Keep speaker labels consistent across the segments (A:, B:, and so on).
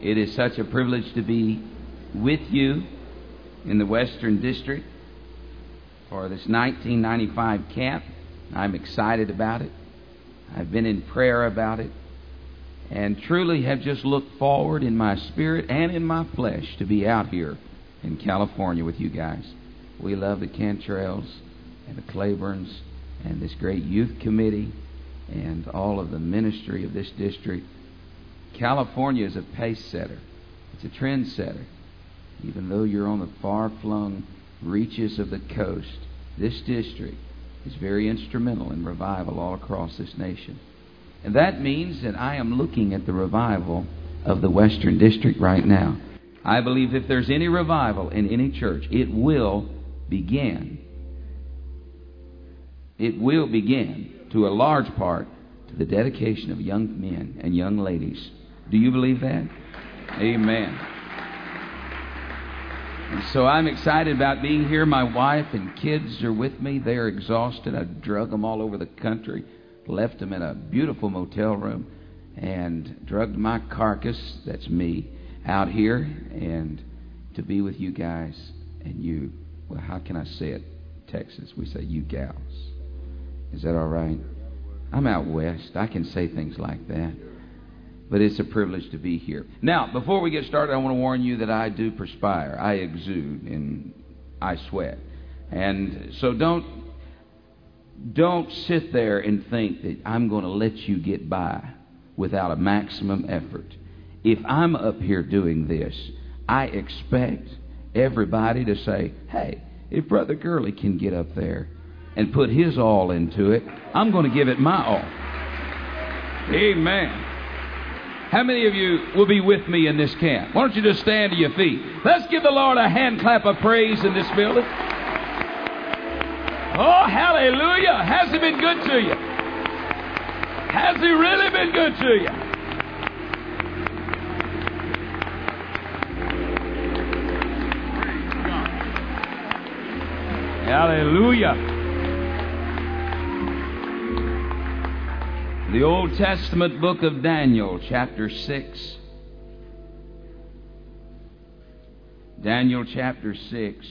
A: It is such a privilege to be with you in the Western District for this 1995 camp. I'm excited about it. I've been in prayer about it, and truly have just looked forward in my spirit and in my flesh to be out here in California with you guys. We love the Cantrells and the Claibornes and this great youth committee and all of the ministry of this district. California is a pace setter. It's a trend setter. Even though you're on the far-flung reaches of the coast, this district is very instrumental in revival all across this nation. And that means that I am looking at the revival of the Western District right now. I believe if there's any revival in any church, it will begin. It will begin, to a large part, to the dedication of young men and young ladies. Do you believe that? Amen. And so I'm excited about being here. My wife and kids are with me. They're exhausted. I drug them all over the country, left them in a beautiful motel room, and drugged my carcass, that's me, out here and to be with you guys and you. Well, how can I say it? Texas, we say you gals. Is that all right? I'm out west. I can say things like that. But it's a privilege to be here. Now, before we get started, I want to warn you that I do perspire. I exude and I sweat. And so don't sit there and think that I'm going to let you get by without a maximum effort. If I'm up here doing this, I expect everybody to say, hey, if Brother Gurley can get up there and put his all into it, I'm going to give it my all. Amen. How many of you will be with me in this camp? Why don't you just stand to your feet? Let's give the Lord a hand clap of praise in this building. Oh, hallelujah. Has He been good to you? Has He really been good to you? Hallelujah. The Old Testament book of Daniel, chapter 6. Daniel chapter 6.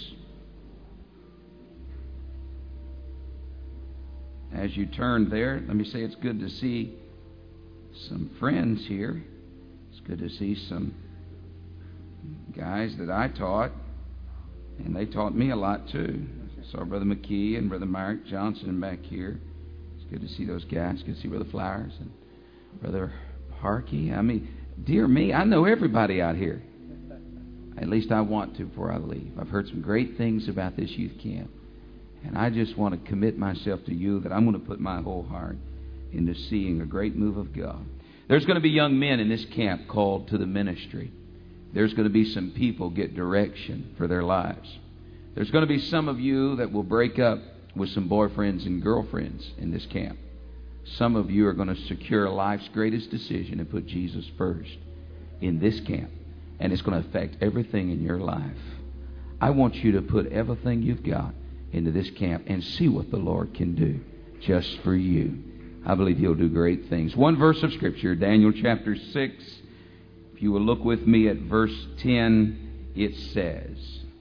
A: As you turn there, let me say it's good to see some friends here. It's good to see some guys that I taught, and they taught me a lot too. I saw Brother McKee and Brother Mark Johnson back here. Good to see those guys. Good to see Brother Flowers and Brother Harkey. I mean, dear me, I know everybody out here. At least I want to before I leave. I've heard some great things about this youth camp. And I just want to commit myself to you that I'm going to put my whole heart into seeing a great move of God. There's going to be young men in this camp called to the ministry. There's going to be some people get direction for their lives. There's going to be some of you that will break up with some boyfriends and girlfriends in this camp. Some of you are going to secure life's greatest decision and put Jesus first in this camp. And it's going to affect everything in your life. I want you to put everything you've got into this camp and see what the Lord can do just for you. I believe He'll do great things. One verse of Scripture, Daniel chapter 6. If you will look with me at verse 10, it says,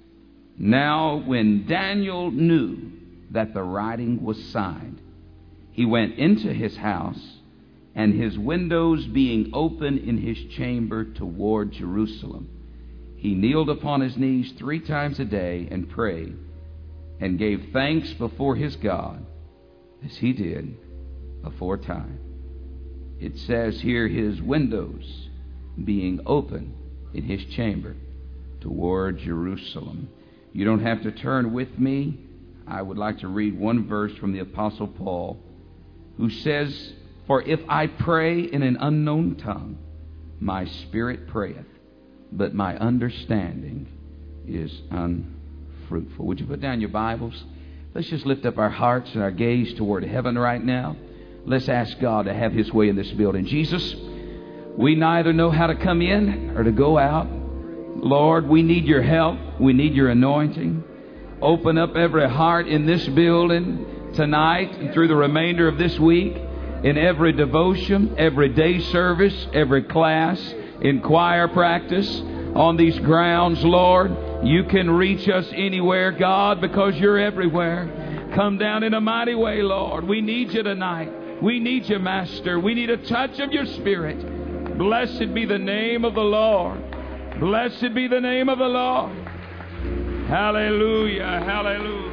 A: Now when Daniel knew that the writing was signed, he went into his house, and his windows being open in his chamber toward Jerusalem, he kneeled upon his knees 3 times a day and prayed, and gave thanks before his God, as he did aforetime. It says here, his windows being open in his chamber toward Jerusalem. You don't have to turn with me. I would like to read one verse from the Apostle Paul, who says, For if I pray in an unknown tongue, my spirit prayeth, but my understanding is unfruitful. Would you put down your Bibles? Let's just lift up our hearts and our gaze toward heaven right now. Let's ask God to have His way in this building. Jesus, we neither know how to come in or to go out. Lord, we need your help. We need your anointing. Open up every heart in this building tonight and through the remainder of this week, in every devotion, every day service, every class. in choir practice, on these grounds, Lord. You can reach us anywhere, God, because you're everywhere. Come down in a mighty way, Lord. We need you tonight. We need you, Master. We need a touch of your Spirit. Blessed be the name of the Lord. Blessed be the name of the Lord. Hallelujah, hallelujah.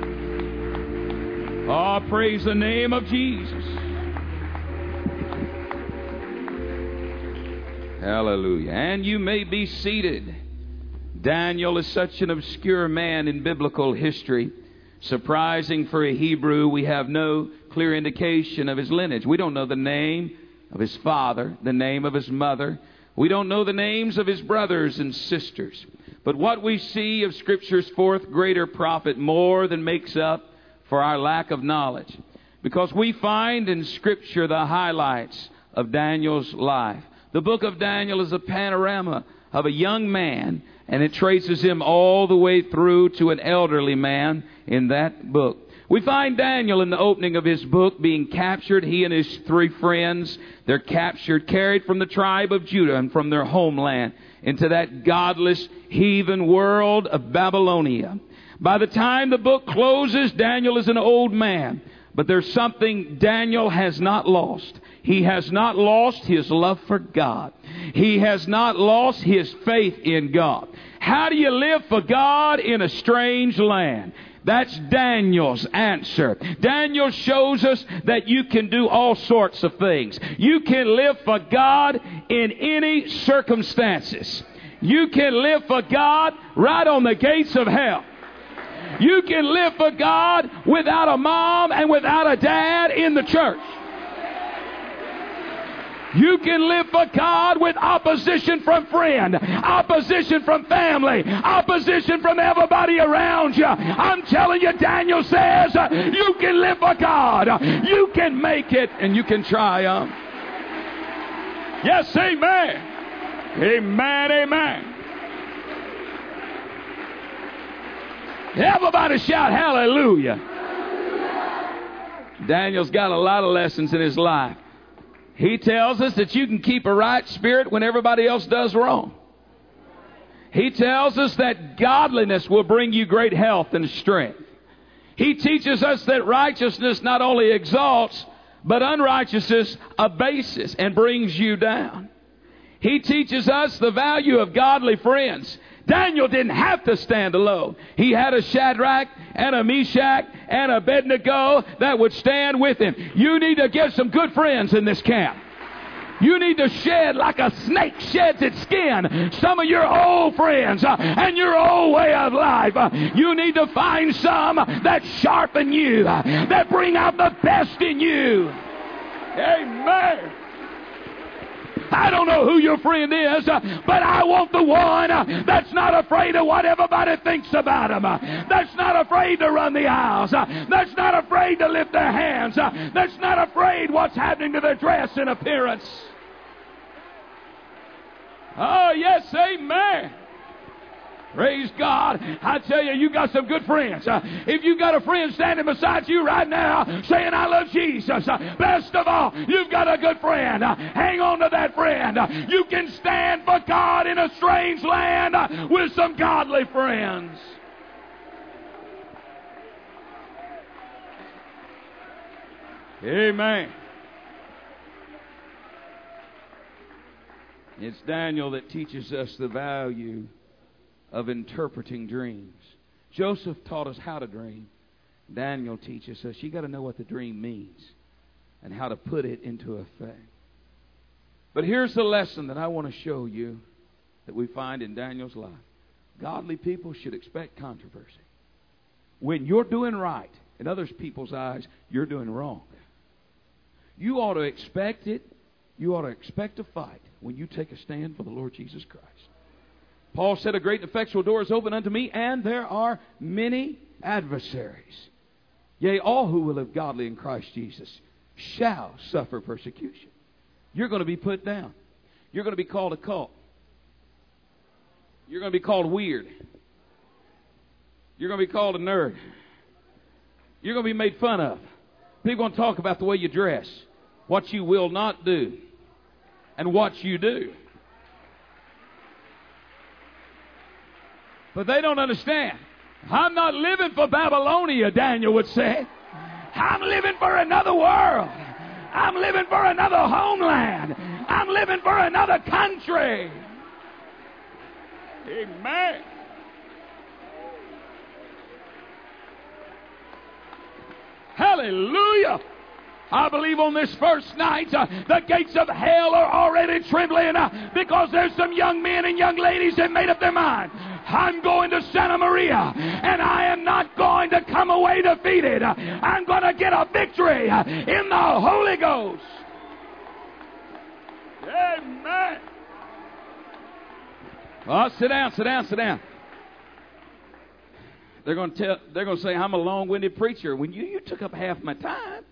A: Oh, praise the name of Jesus. Hallelujah. And you may be seated. Daniel is such an obscure man in biblical history. Surprising for a Hebrew, we have no clear indication of his lineage. We don't know the name of his father, the name of his mother. We don't know the names of his brothers and sisters. But what we see of Scripture's fourth greater prophet more than makes up for our lack of knowledge. Because we find in Scripture the highlights of Daniel's life. The book of Daniel is a panorama of a young man, and it traces him all the way through to an elderly man in that book. We find Daniel in the opening of his book being captured. He and his 3 friends, they're captured, carried from the tribe of Judah and from their homeland into that godless heathen world of Babylonia. By the time the book closes, Daniel is an old man. But there's something Daniel has not lost. He has not lost his love for God. He has not lost his faith in God. How do you live for God in a strange land? That's Daniel's answer. Daniel shows us that you can do all sorts of things. You can live for God in any circumstances. You can live for God right on the gates of hell. You can live for God without a mom and without a dad in the church. You can live for God with opposition from friend, opposition from family, opposition from everybody around you. I'm telling you, Daniel says, you can live for God. You can make it and you can triumph. Yes, amen. Amen, amen. Everybody shout hallelujah. Daniel's got a lot of lessons in his life. He tells us that you can keep a right spirit when everybody else does wrong. He tells us that godliness will bring you great health and strength. He teaches us that righteousness not only exalts, but unrighteousness abases and brings you down. He teaches us the value of godly friends. Daniel didn't have to stand alone. He had a Shadrach and a Meshach and a Abednego that would stand with him. You need to get some good friends in this camp. You need to shed like a snake sheds its skin some of your old friends and your old way of life. You need to find some that sharpen you, that bring out the best in you. Amen. I don't know who your friend is, but I want the one that's not afraid of what everybody thinks about him, that's not afraid to run the aisles, that's not afraid to lift their hands, that's not afraid what's happening to their dress and appearance. Oh, yes, amen. Praise God. I tell you, you got some good friends. If you got a friend standing beside you right now saying, I love Jesus, best of all, you've got a good friend. Hang on to that friend. You can stand for God in a strange land with some godly friends. Amen. It's Daniel that teaches us the value of interpreting dreams. Joseph taught us how to dream. Daniel teaches us you got to know what the dream means and how to put it into effect. But here's the lesson that I want to show you that we find in Daniel's life. Godly people should expect controversy. When you're doing right, in other people's eyes, you're doing wrong. You ought to expect it. You ought to expect a fight when you take a stand for the Lord Jesus Christ. Paul said, a great and effectual door is open unto me, and there are many adversaries. Yea, all who will live godly in Christ Jesus shall suffer persecution. You're going to be put down. You're going to be called a cult. You're going to be called weird. You're going to be called a nerd. You're going to be made fun of. People are going to talk about the way you dress, what you will not do, and what you do.
B: But they don't understand. I'm not living for Babylonia, Daniel would say. I'm living for another world. I'm living for another homeland. I'm living for another country. Amen. Hallelujah. I believe on this first night, the gates of hell are already trembling because there's some young men and young ladies that made up their mind. I'm going to Santa Maria, and I am not going to come away defeated. I'm going to get a victory in the Holy Ghost. Amen. Oh, sit down, sit down, sit down. They're going to say I'm a long-winded preacher. When you took up half my time.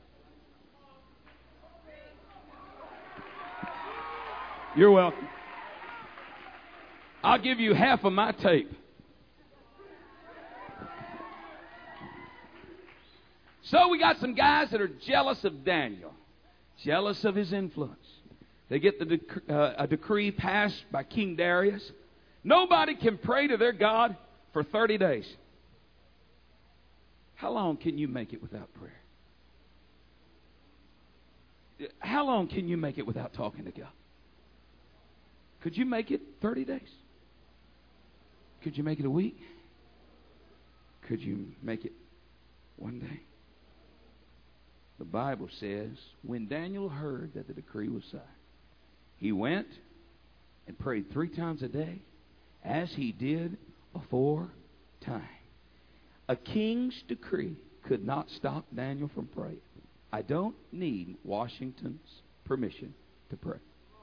B: You're welcome. I'll give you half of my tape. So we got some guys that are jealous of Daniel, jealous of his influence. They get a decree passed by King Darius. Nobody can pray to their God for 30 days. How long can you make it without prayer? How long can you make it without talking to God? Could you make it 30 days? Could you make it a week? Could you make it one day? The Bible says, when Daniel heard that the decree was signed, he went and prayed 3 times a day, as he did aforetime. A king's decree could not stop Daniel from praying. I don't need Washington's permission to pray.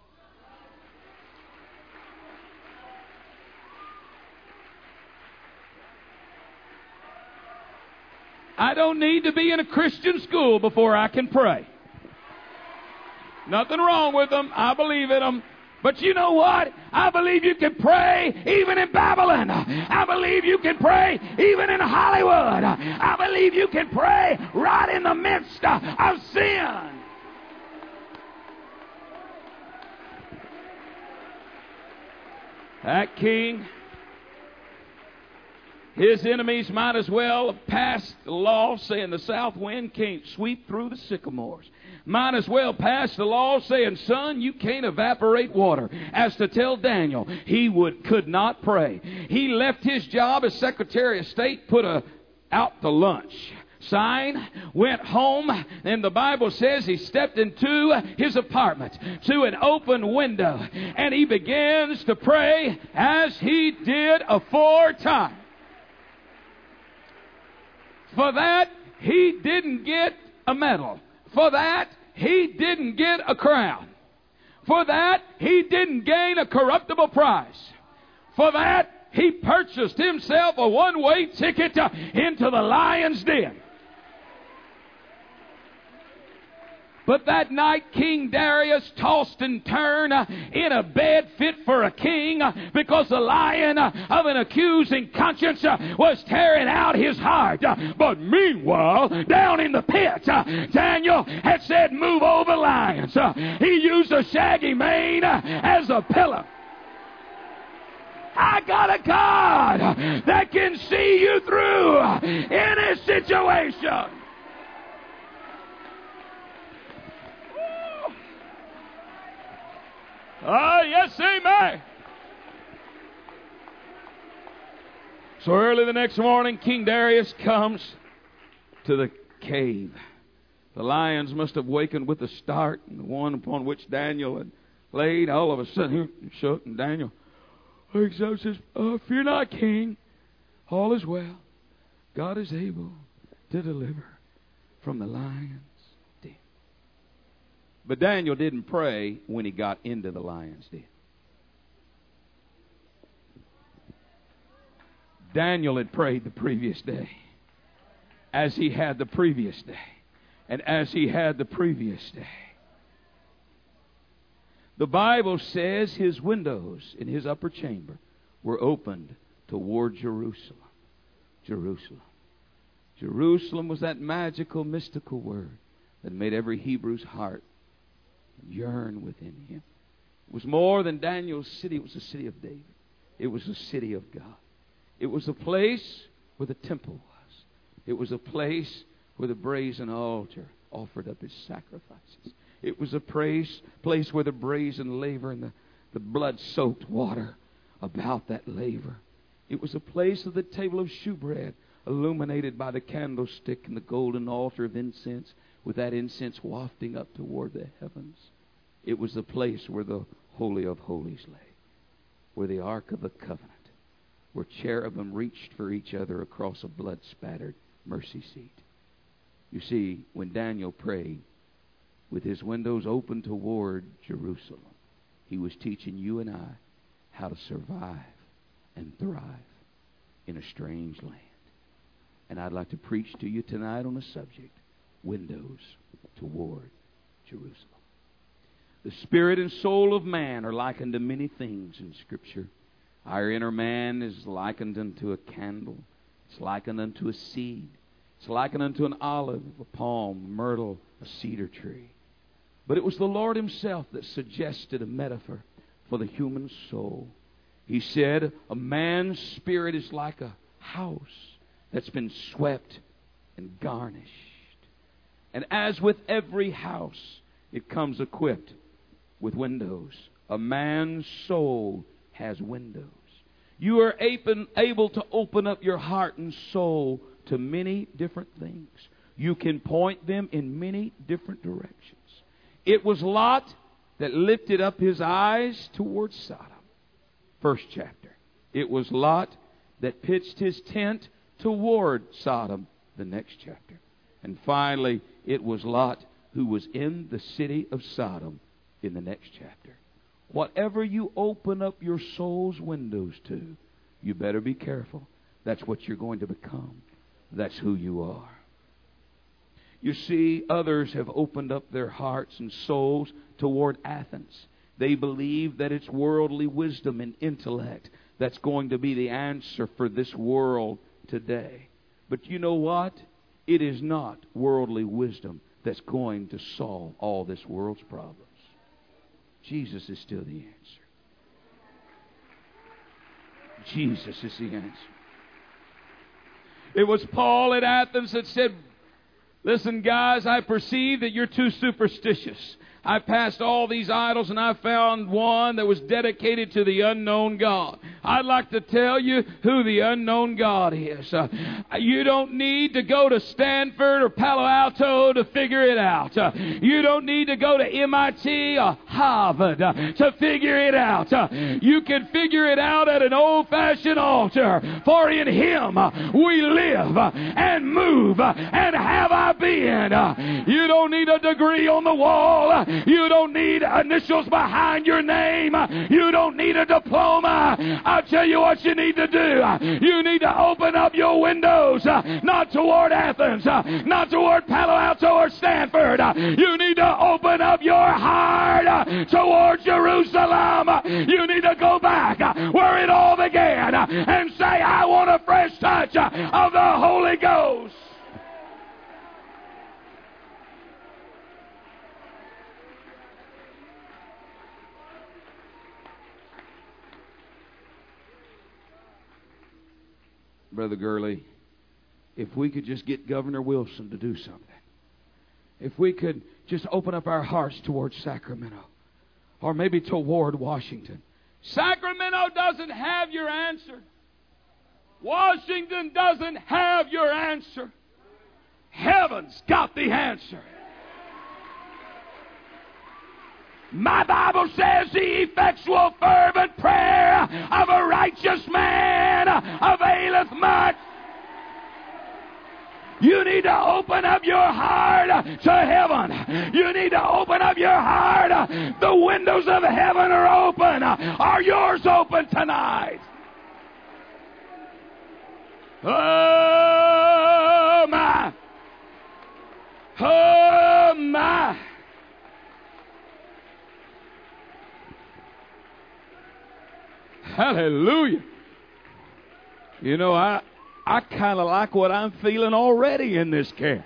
B: I don't need to be in a Christian school before I can pray. Nothing wrong with them. I believe in them. But you know what? I believe you can pray even in Babylon. I believe you can pray even in Hollywood. I believe you can pray right in the midst of sin. That king, his enemies might as well have passed the law saying the south wind can't sweep through the sycamores. Might as well pass the law saying, son, you can't evaporate water. As to tell Daniel, he could not pray. He left his job as Secretary of State, put out the lunch sign, went home, and the Bible says he stepped into his apartment to an open window, and he begins to pray as he did aforetime. For that, he didn't get a medal. For that, he didn't get a crown. For that, he didn't gain a corruptible prize. For that, he purchased himself a one-way ticket into the lion's den. But that night, King Darius tossed and turned in a bed fit for a king because the lion of an accusing conscience was tearing out his heart. But meanwhile, down in the pit, Daniel had said, move over, lions. He used a shaggy mane as a pillow. I got a God that can see you through any situation. Oh, yes, amen. So early the next morning, King Darius comes to the cave. The lions must have wakened with a start, and the one upon which Daniel had laid, all of a sudden, he shook, and Daniel wakes up and says, fear not, King. All is well. God is able to deliver from the lions. But Daniel didn't pray when he got into the lion's den. Daniel had prayed the previous day, as he had the previous day, and as he had the previous day. The Bible says his windows in his upper chamber were opened toward Jerusalem. Jerusalem. Jerusalem was that magical, mystical word that made every Hebrew's heart yearn within him. It was more than Daniel's city. It was the city of David. It was the city of God. It was a place where the temple was. It was a place where the brazen altar offered up its sacrifices. It was a place where the brazen laver and the blood-soaked water about that laver. It was a place of the table of shewbread, illuminated by the candlestick and the golden altar of incense, with that incense wafting up toward the heavens. It was the place where the Holy of Holies lay, where the Ark of the Covenant, where cherubim reached for each other across a blood-spattered mercy seat. You see, when Daniel prayed with his windows open toward Jerusalem, he was teaching you and I how to survive and thrive in a strange land. And I'd like to preach to you tonight on the subject, windows toward Jerusalem. The spirit and soul of man are likened to many things in Scripture. Our inner man is likened unto a candle. It's likened unto a seed. It's likened unto an olive, a palm, a myrtle, a cedar tree. But it was the Lord Himself that suggested a metaphor for the human soul. He said, a man's spirit is like a house that's been swept and garnished. And as with every house, it comes equipped with windows. A man's soul has windows. You are able to open up your heart and soul to many different things. You can point them in many different directions. It was Lot that lifted up his eyes towards Sodom. First chapter. It was Lot that pitched his tent toward Sodom. The next chapter. And finally, it was Lot who was in the city of Sodom in the next chapter. Whatever you open up your soul's windows to, you better be careful. That's what you're going to become. That's who you are. You see, others have opened up their hearts and souls toward Athens. They believe that it's worldly wisdom and intellect that's going to be the answer for this world today. But you know what? It is not worldly wisdom that's going to solve all this world's problems. Jesus is still the answer. Jesus is the answer. It was Paul at Athens that said, listen, guys, I perceive that you're too superstitious. I passed all these idols and I found one that was dedicated to the unknown God. I'd like to tell you who the unknown God is. You don't need to go to Stanford or Palo Alto to figure it out. You don't need to go to MIT or Harvard to figure it out. You can figure it out at an old-fashioned altar. For in Him we live and move and have our being. You don't need a degree on the wall. You don't need initials behind your name. You don't need a diploma. I'll tell you what you need to do. You need to open up your windows, not toward Athens, not toward Palo Alto or Stanford. You need to open up your heart toward Jerusalem. You need to go back where it all began and say, I want a fresh touch of the Holy Ghost. Brother Gurley, if we could just get Governor Wilson to do something. If we could just open up our hearts towards Sacramento. Or maybe toward Washington. Sacramento doesn't have your answer. Washington doesn't have your answer. Heaven's got the answer. My Bible says the effectual fervent prayer of a righteous man availeth much. You need to open up your heart to heaven. You need to open up your heart. The windows of heaven are open. Are yours open tonight? Oh my. Oh my. Hallelujah. You know, I kind of like what I'm feeling already in this camp.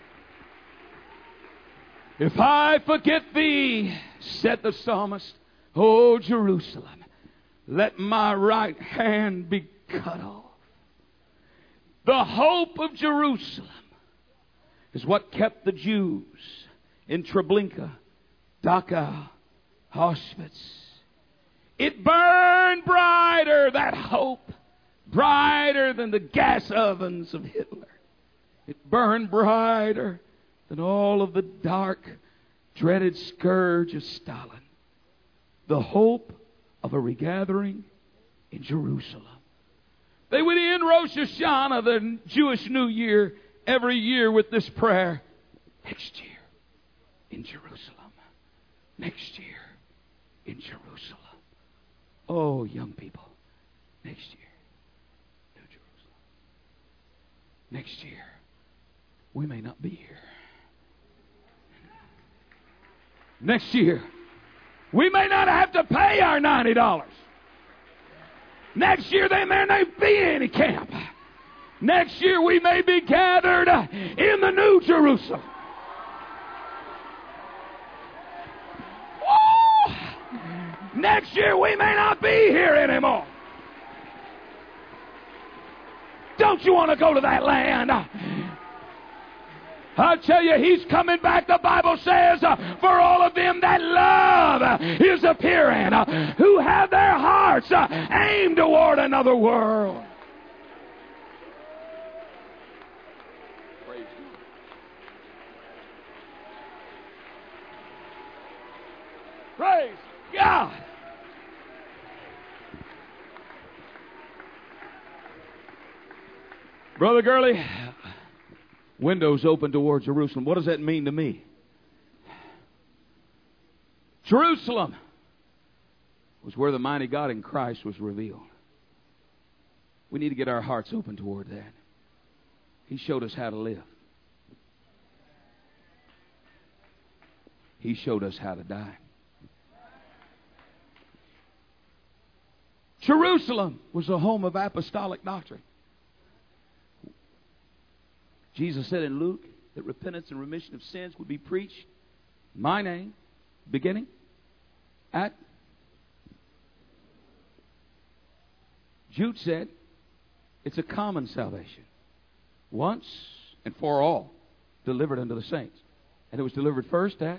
B: If I forget thee, said the psalmist, O Jerusalem, let my right hand be cut off. The hope of Jerusalem is what kept the Jews in Treblinka, Dachau, Auschwitz. It burned brighter, that hope, brighter than the gas ovens of Hitler. It burned brighter than all of the dark, dreaded scourge of Stalin. The hope of a regathering in Jerusalem. They would end Rosh Hashanah, the Jewish New Year, every year with this prayer. Next year in Jerusalem. Next year in Jerusalem. Oh, young people. Next year, New Jerusalem. Next year, we may not be here. Next year, we may not have to pay our $90. Next year, there may not be any camp. Next year, we may be gathered in the New Jerusalem. Woo! Next year, we may not be here anymore. Don't you want to go to that land? I tell you, He's coming back, the Bible says, for all of them that love His appearing, who have their hearts aimed toward another world. Praise God. Brother Gurley, windows open toward Jerusalem. What does that mean to me? Jerusalem was where the mighty God in Christ was revealed. We need to get our hearts open toward that. He showed us how to live. He showed us how to die. Jerusalem was the home of apostolic doctrine. Jesus said in Luke that repentance and remission of sins would be preached in my name, beginning at. Jude said it's a common salvation, once and for all, delivered unto the saints. And it was delivered first at.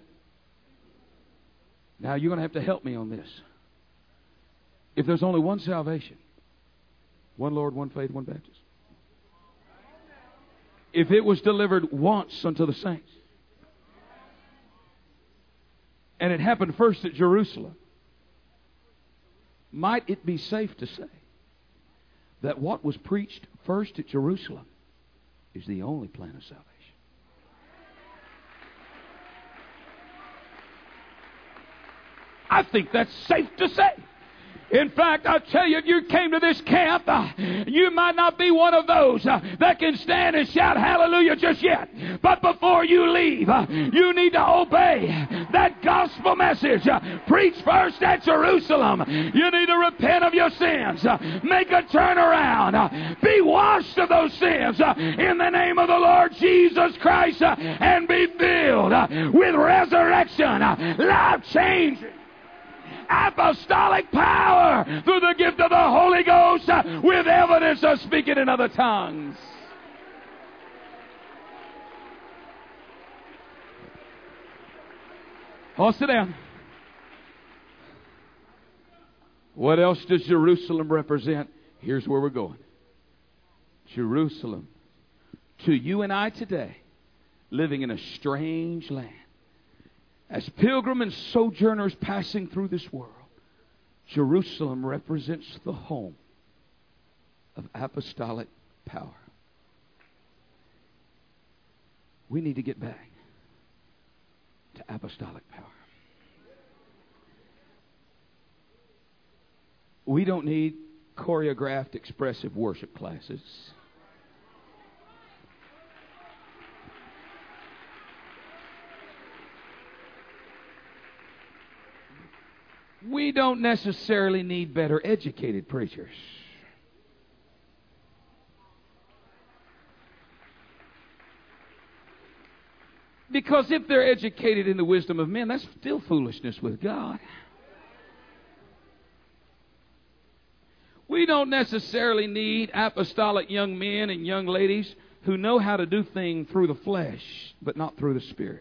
B: Now you're going to have to help me on this. If there's only one salvation, one Lord, one faith, one baptism. If it was delivered once unto the saints, and it happened first at Jerusalem, might it be safe to say that what was preached first at Jerusalem is the only plan of salvation? I think that's safe to say. In fact, I'll tell you, if you came to this camp, you might not be one of those that can stand and shout hallelujah just yet. But before you leave, you need to obey that gospel message. Preach first at Jerusalem. You need to repent of your sins. Make a turnaround. Be washed of those sins in the name of the Lord Jesus Christ and be filled with resurrection, life-changing, apostolic power through the gift of the Holy Ghost with evidence of speaking in other tongues. Oh, sit down. What else does Jerusalem represent? Here's where we're going. Jerusalem, to you and I today, living in a strange land, as pilgrim and sojourners passing through this world, Jerusalem represents the home of apostolic power. We need to get back to apostolic power. We don't need choreographed, expressive worship classes. We don't necessarily need better educated preachers. Because if they're educated in the wisdom of men, that's still foolishness with God. We don't necessarily need apostolic young men and young ladies who know how to do things through the flesh, but not through the Spirit.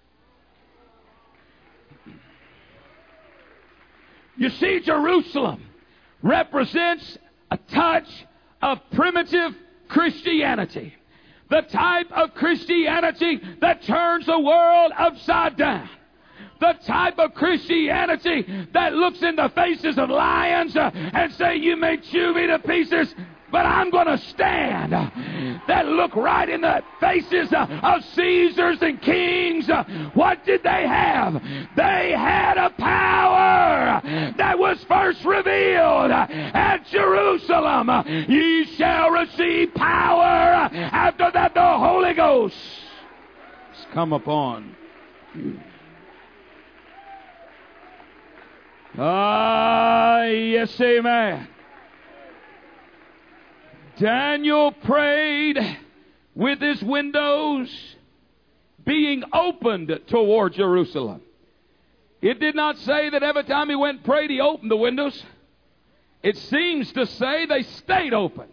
B: You see, Jerusalem represents a touch of primitive Christianity. The type of Christianity that turns the world upside down. The type of Christianity that looks in the faces of lions and say, you may chew me to pieces, but I'm going to stand. That look right in the faces of Caesars and kings. What did they have? They had a power that was first revealed at Jerusalem. Ye shall receive power. After that, the Holy Ghost has come upon you. Yes, amen. Daniel prayed with his windows being opened toward Jerusalem. It did not say that every time he went and prayed, he opened the windows. It seems to say they stayed open.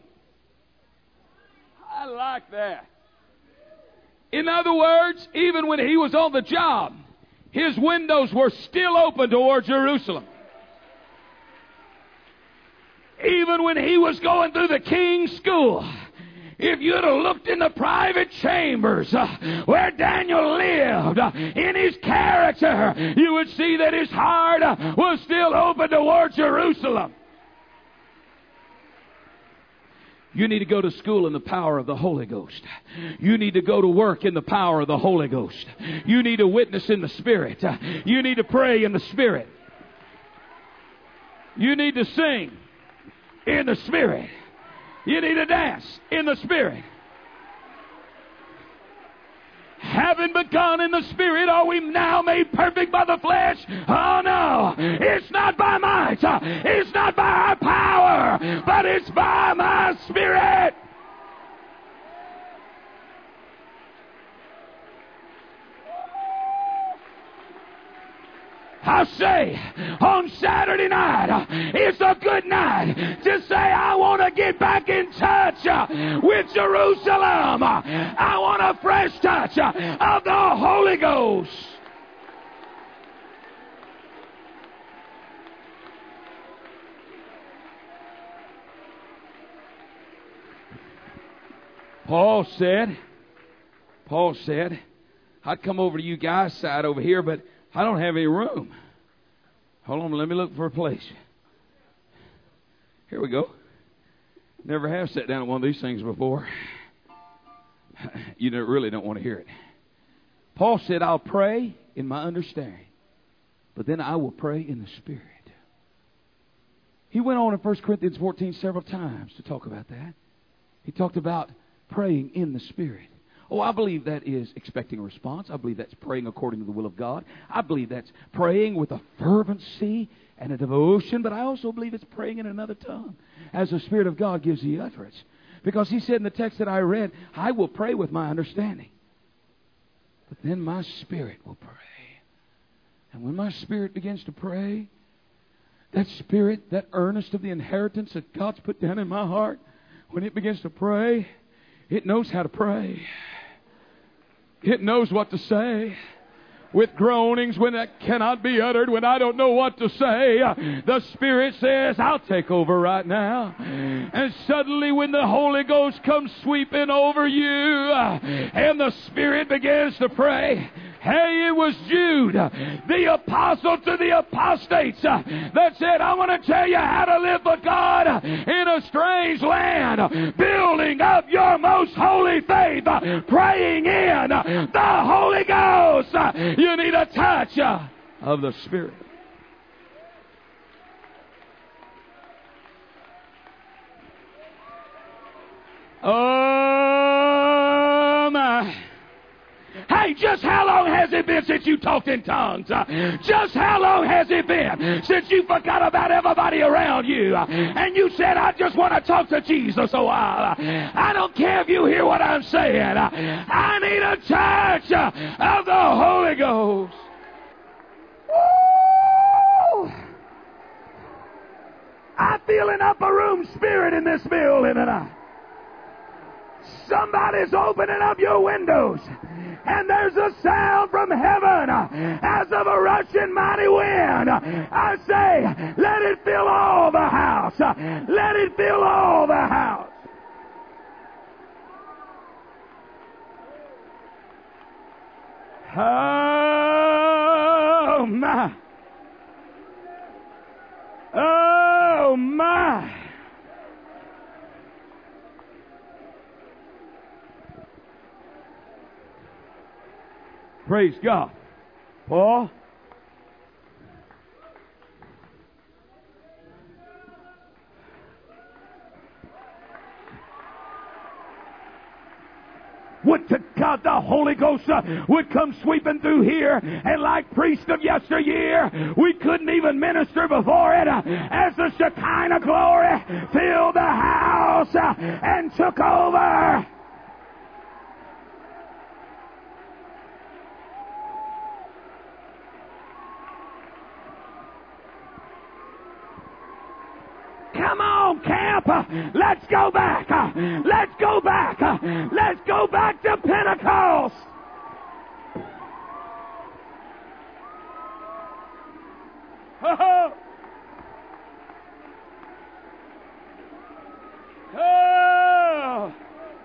B: I like that. In other words, even when he was on the job, his windows were still open toward Jerusalem. Even when he was going through the king's school, if you'd have looked in the private chambers where Daniel lived, in his character, you would see that his heart was still open toward Jerusalem. You need to go to school in the power of the Holy Ghost. You need to go to work in the power of the Holy Ghost. You need to witness in the Spirit. You need to pray in the Spirit. You need to sing in the Spirit. You need to dance in the Spirit. Having begun in the Spirit, are we now made perfect by the flesh? Oh no, it's not by might, it's not by our power, but it's by my Spirit. I say, on Saturday night, it's a good night to say, I want to get back in touch with Jerusalem. I want a fresh touch of the Holy Ghost. Paul said, I'd come over to you guys' side over here, but I don't have any room. Hold on, let me look for a place. Here we go. Never have sat down at one of these things before. You really don't want to hear it. Paul said, I'll pray in my understanding, but then I will pray in the Spirit. He went on in 1 Corinthians 14 several times to talk about that. He talked about praying in the Spirit. Oh, I believe that is expecting a response. I believe that's praying according to the will of God. I believe that's praying with a fervency and a devotion, but I also believe it's praying in another tongue as the Spirit of God gives the utterance. Because he said in the text that I read, I will pray with my understanding, but then my spirit will pray. And when my spirit begins to pray, that spirit, that earnest of the inheritance that God's put down in my heart, when it begins to pray, it knows how to pray. It knows what to say. With groanings when that cannot be uttered, when I don't know what to say, the Spirit says, I'll take over right now. And suddenly when the Holy Ghost comes sweeping over you, and the Spirit begins to pray, hey, it was Jude, the apostle to the apostates, that said, I want to tell you how to live for God in a strange land, building up your most holy faith, praying in the Holy Ghost. You need a touch of the Spirit. Oh, my. Hey, just how long has it been since you talked in tongues? Just how long has it been since you forgot about everybody around you? And you said, I just want to talk to Jesus a while. I don't care if you hear what I'm saying. I need a touch of the Holy Ghost. Woo! I feel an upper room spirit in this building tonight. Somebody's opening up your windows, and there's a sound from heaven as of a rushing mighty wind. I say, let it fill all the house. Let it fill all the house. Oh, my. Oh, my. Praise God. Paul? Would to God the Holy Ghost would come sweeping through here, and like priests of yesteryear, we couldn't even minister before it as the Shekinah glory filled the house and took over. Come on, camp. Let's go back. Let's go back. Let's go back to Pentecost. Oh. Oh.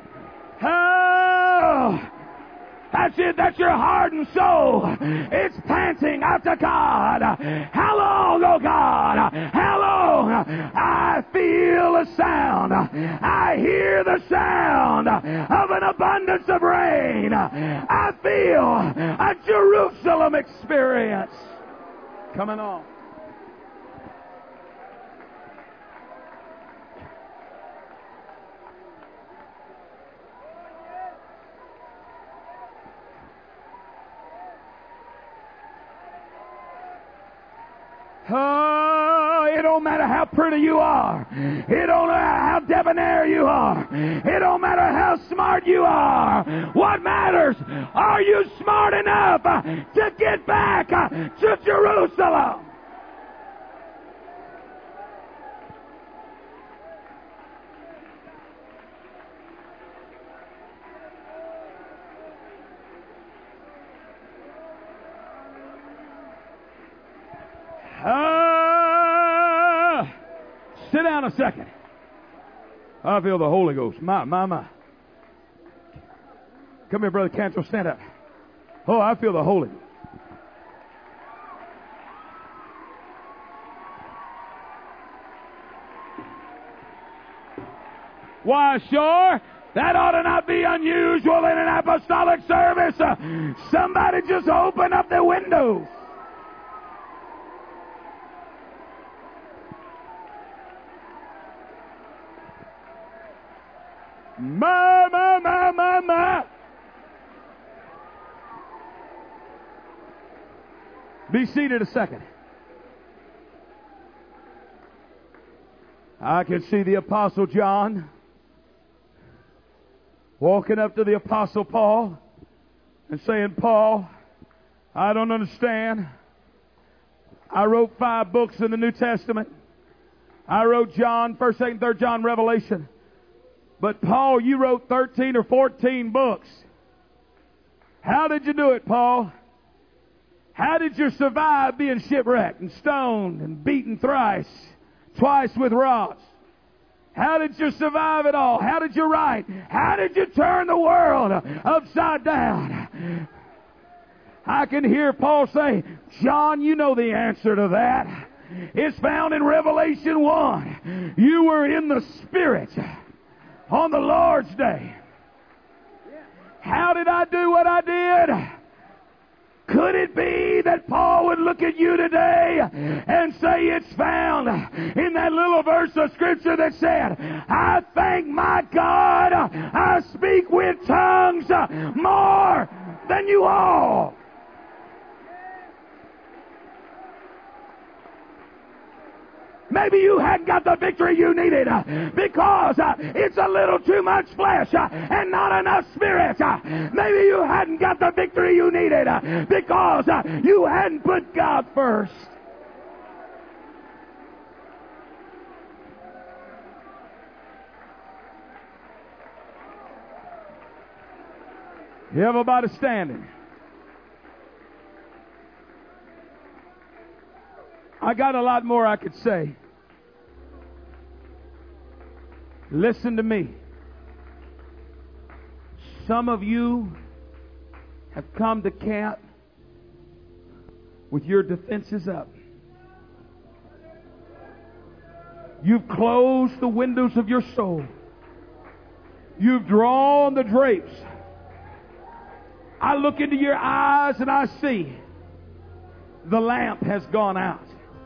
B: Oh. That's it. That's your heart and soul. It's panting after God. How long, oh God? How long? I feel a sound. I hear the sound of an abundance of rain. I feel a Jerusalem experience coming on. Oh, it don't matter how pretty you are. It don't matter how debonair you are. It don't matter how smart you are. What matters? Are you smart enough to get back to Jerusalem? Sit down a second. I feel the Holy Ghost. My. Come here, Brother Cantrell. Stand up. Oh, I feel the Holy Ghost. Why, sure. That ought to not be unusual in an apostolic service. Somebody just open up their windows. My. Be seated a second. I can see the Apostle John walking up to the Apostle Paul and saying, Paul, I don't understand. I wrote 5 books in the New Testament. I wrote John, 1st, 2nd, 3rd John, Revelation. But Paul, you wrote 13 or 14 books. How did you do it, Paul? How did you survive being shipwrecked and stoned and beaten thrice, twice with rods? How did you survive it all? How did you write? How did you turn the world upside down? I can hear Paul say, John, you know the answer to that. It's found in Revelation 1. You were in the Spirit on the Lord's day. How did I do what I did? Could it be that Paul would look at you today and say it's found in that little verse of Scripture that said, I thank my God I speak with tongues more than you all. Maybe you hadn't got the victory you needed because it's a little too much flesh and not enough spirit. Maybe you hadn't got the victory you needed because you hadn't put God first. Everybody standing. I got a lot more I could say. Listen to me. Some of you have come to camp with your defenses up. You've closed the windows of your soul. You've drawn the drapes. I look into your eyes and I see the lamp has gone out.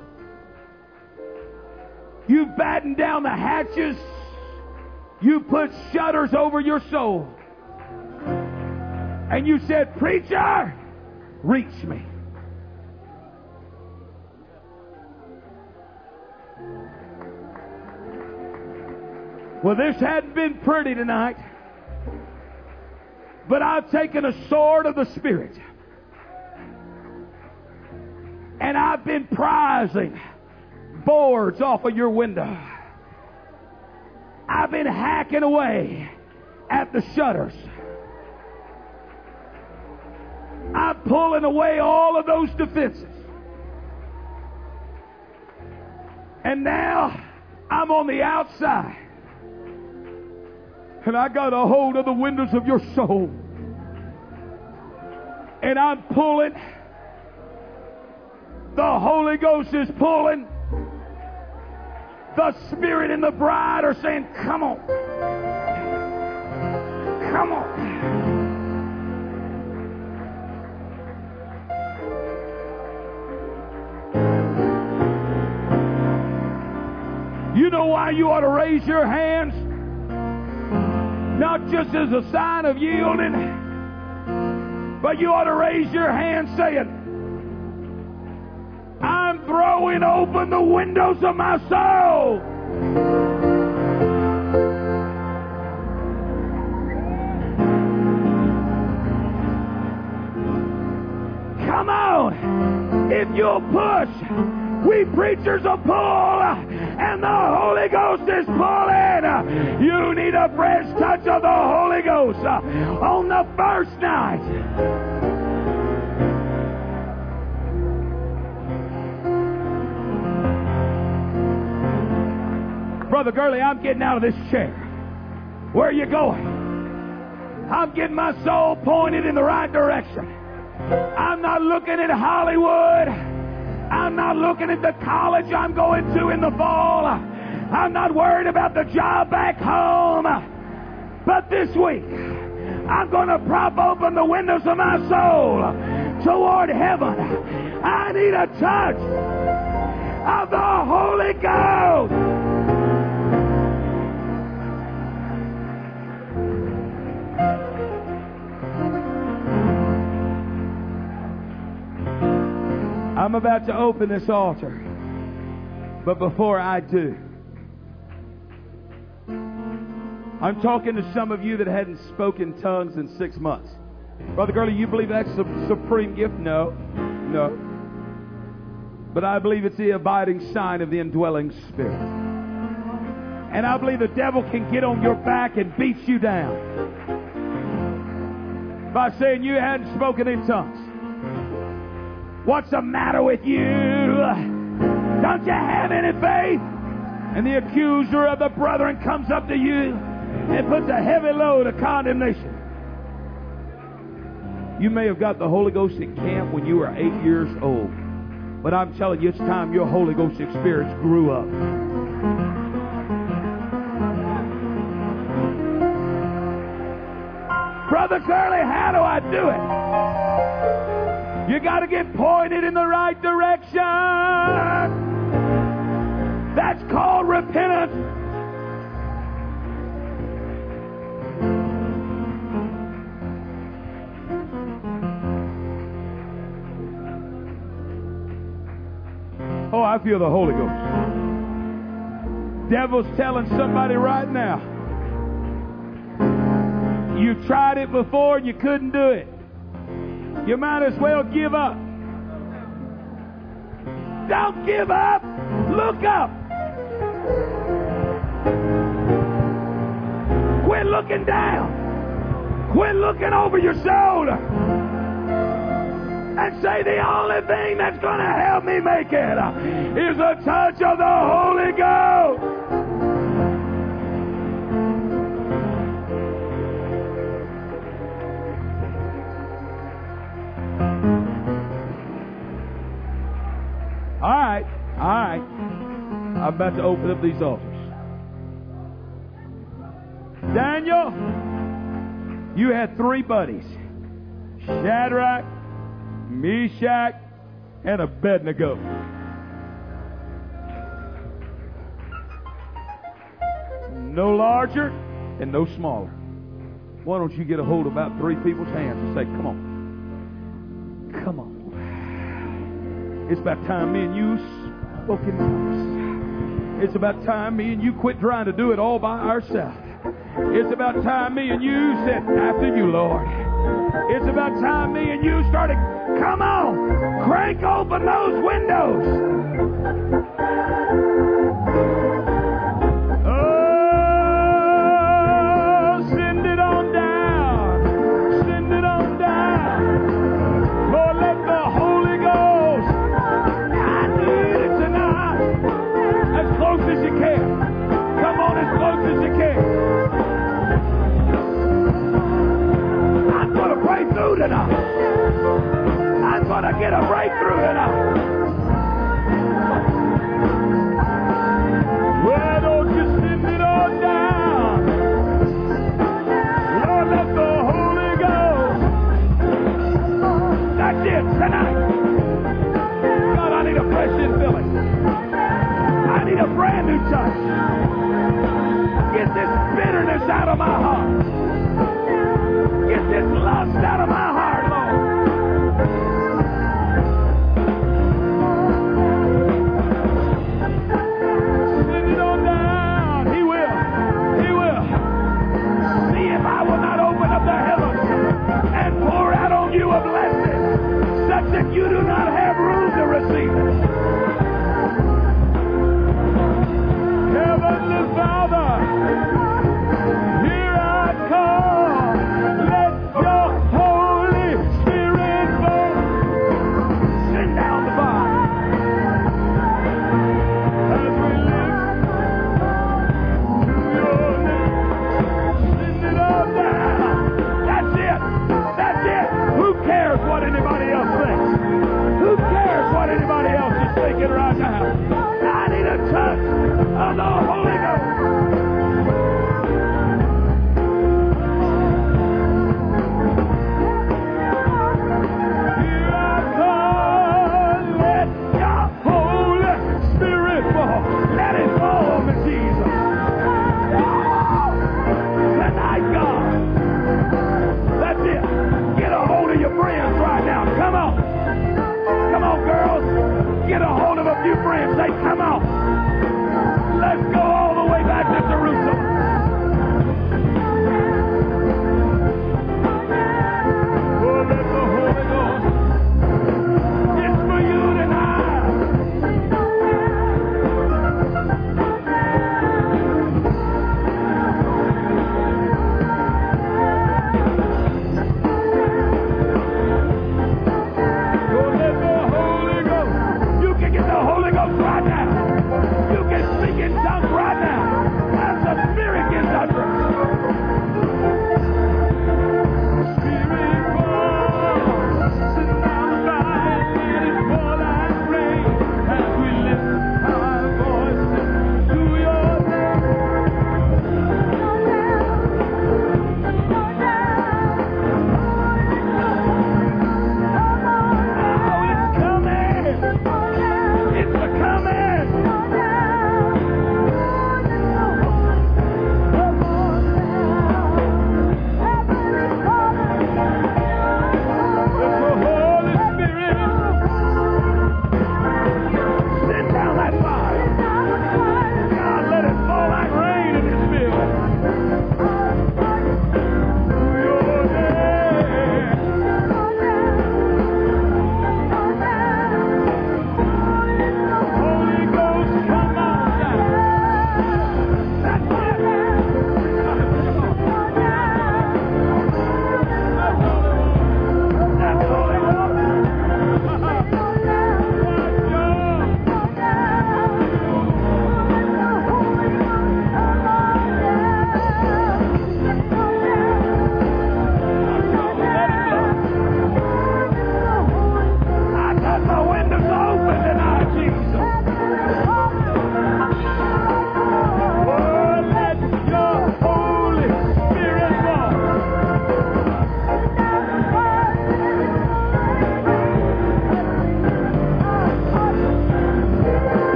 B: You've battened down the hatches. You put shutters over your soul. And you said, "Preacher, reach me." Well, this hadn't been pretty tonight. But I've taken a sword of the Spirit. And I've been prizing boards off of your window. I've been hacking away at the shutters. I'm pulling away all of those defenses. And now I'm on the outside. And I got a hold of the windows of your soul. And I'm pulling. The Holy Ghost is pulling. The Spirit and the bride are saying, "Come on. Come on." You know why you ought to raise your hands? Not just as a sign of yielding, but you ought to raise your hand saying, "I'm throwing open the windows of my soul." Come on. If you'll push, we preachers will pull, and the Holy Ghost is pulling. You need a fresh touch of the Holy Ghost on the first night. Brother Gurley, I'm getting out of this chair. Where are you going? I'm getting my soul pointed in the right direction. I'm not looking at Hollywood. I'm not looking at the college I'm going to in the fall. I'm not worried about the job back home. But this week, I'm going to prop open the windows of my soul toward heaven. I need a touch of the Holy Ghost. I'm about to open this altar. But before I do, I'm talking to some of you that hadn't spoken tongues in 6 months. Brother Gurley, you believe that's a supreme gift? No. But I believe it's the abiding sign of the indwelling Spirit. And I believe the devil can get on your back and beat you down by saying you hadn't spoken in tongues. What's the matter with you? Don't you have any faith? And the accuser of the brethren comes up to you and puts a heavy load of condemnation. You may have got the Holy Ghost in camp when you were 8 years old. But I'm telling you, it's time your Holy Ghost experience grew up. Brother Curly, how do I do it? You got to get pointed in the right direction. That's called repentance. Oh, I feel the Holy Ghost. Devil's telling somebody right now, you tried it before and you couldn't do it. You might as well give up. Don't give up. Look up. Quit looking down. Quit looking over your shoulder. And say, the only thing that's going to help me make it is a touch of the Holy Ghost. All right. I'm about to open up these altars. Daniel, you had 3 buddies. Shadrach, Meshach, and Abednego. No larger and no smaller. Why don't you get a hold of about 3 people's hands and say, come on. Come on. It's about time me and you spoke in tongues. It's about time me and you quit trying to do it all by ourselves. It's about time me and you said, after you, Lord. It's about time me and you started, come on, crank open those windows. Oh, send it on down. Send it on down. Lord, let the Holy Ghost, I need it tonight. As close as you can. Come on, as close as you can. I'm going to break through tonight. I'm going to get a breakthrough tonight. Why don't you send it on down? Lord, let the Holy Ghost. That's it, tonight. God, I need a fresh infilling. I need a brand new touch. Get this bitterness out of my heart. Get this lust out of my heart, Lord. Send it on down. He will. He will. See if I will not open up the heavens and pour out on you a blessing such that you do not have room to receive it. Heavenly Father, here I come. Let your Holy Spirit fall. Send down the fire as we live your name. Send it all down. That's it. That's it. Who cares what anybody else thinks? Who cares what anybody else is thinking right now? I need a touch of the Holy Ghost. Here I come. Let your Holy Spirit fall. Let it fall on me, Jesus. Tonight, God. That's it. Get a hold of your friends right now. Come on. Come on, girls. Get a hold of a few friends. Say, come on. Let's go all the way back to Jerusalem. Oh, let the Holy Ghost. It's for you tonight. Oh, let the Holy Ghost. You can get the Holy Ghost right now. You can speak in tongues right now. As the Spirit gives utterance. Spirit fall. Send down the fire. Let it fall like rain. As we lift our voices to your name. Oh, it's coming. It's a coming.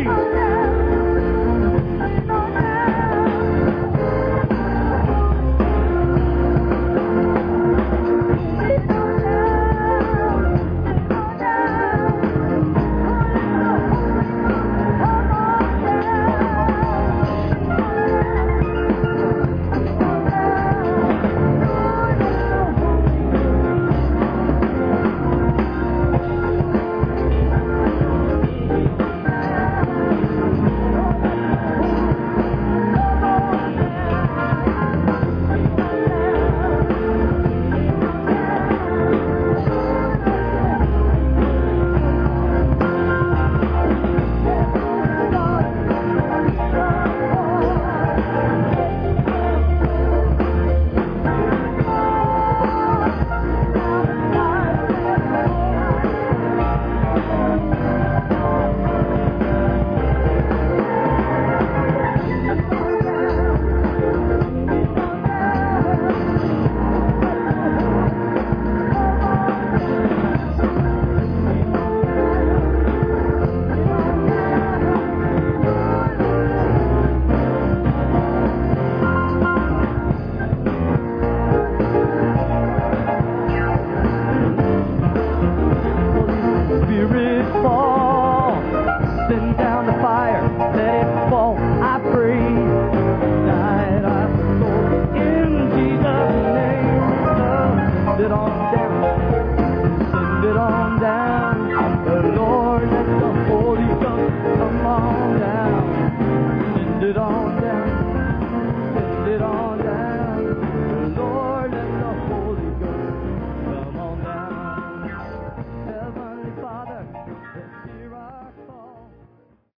C: Send it on down.